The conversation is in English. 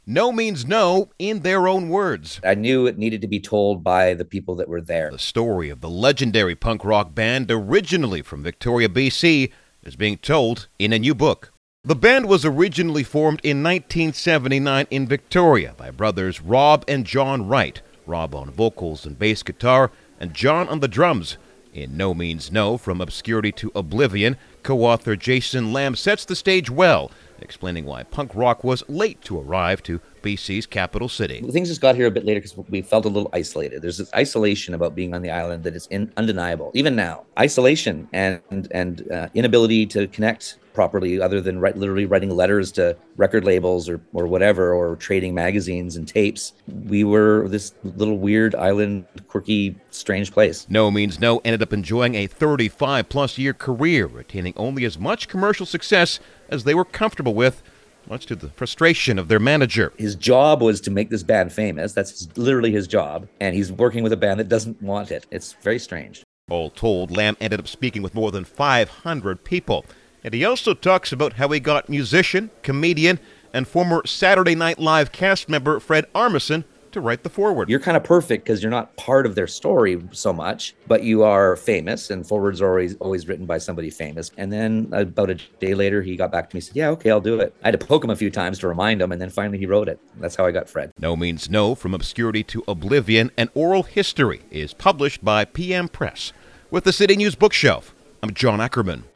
No means no in their own words. I knew it needed to be told by the people that were there. The story of the legendary punk rock band, originally from Victoria, BC, is being told in a new book. The band was originally formed in 1979 in Victoria by brothers Rob and John Wright, Rob on vocals and bass guitar, and John on the drums. In No Means No, From Obscurity to Oblivion, co-author Jason Lamb sets the stage well, explaining why punk rock was late to arrive to BC's capital city. Things just got here a bit later because we felt a little isolated. There's this isolation about being on the island that is undeniable, even now. Isolation and inability to connect properly other than literally writing letters to record labels or whatever, or trading magazines and tapes. We were this little weird island, quirky, strange place. No Means No ended up enjoying a 35-plus year career, retaining only as much commercial success as they were comfortable with, much to the frustration of their manager. His job was to make this band famous. That's literally his job. And he's working with a band that doesn't want it. It's very strange. All told, Lamb ended up speaking with more than 500 people. And he also talks about how he got musician, comedian, and former Saturday Night Live cast member Fred Armisen to write the foreword. You're kind of perfect because you're not part of their story so much, but you are famous, and forewords are always written by somebody famous. And then about a day later, he got back to me and said, yeah, okay, I'll do it. I had to poke him a few times to remind him, and then finally he wrote it. That's how I got Fred. No Means No, From Obscurity to Oblivion, an oral history, is published by PM Press. With the City News Bookshelf, I'm John Ackerman.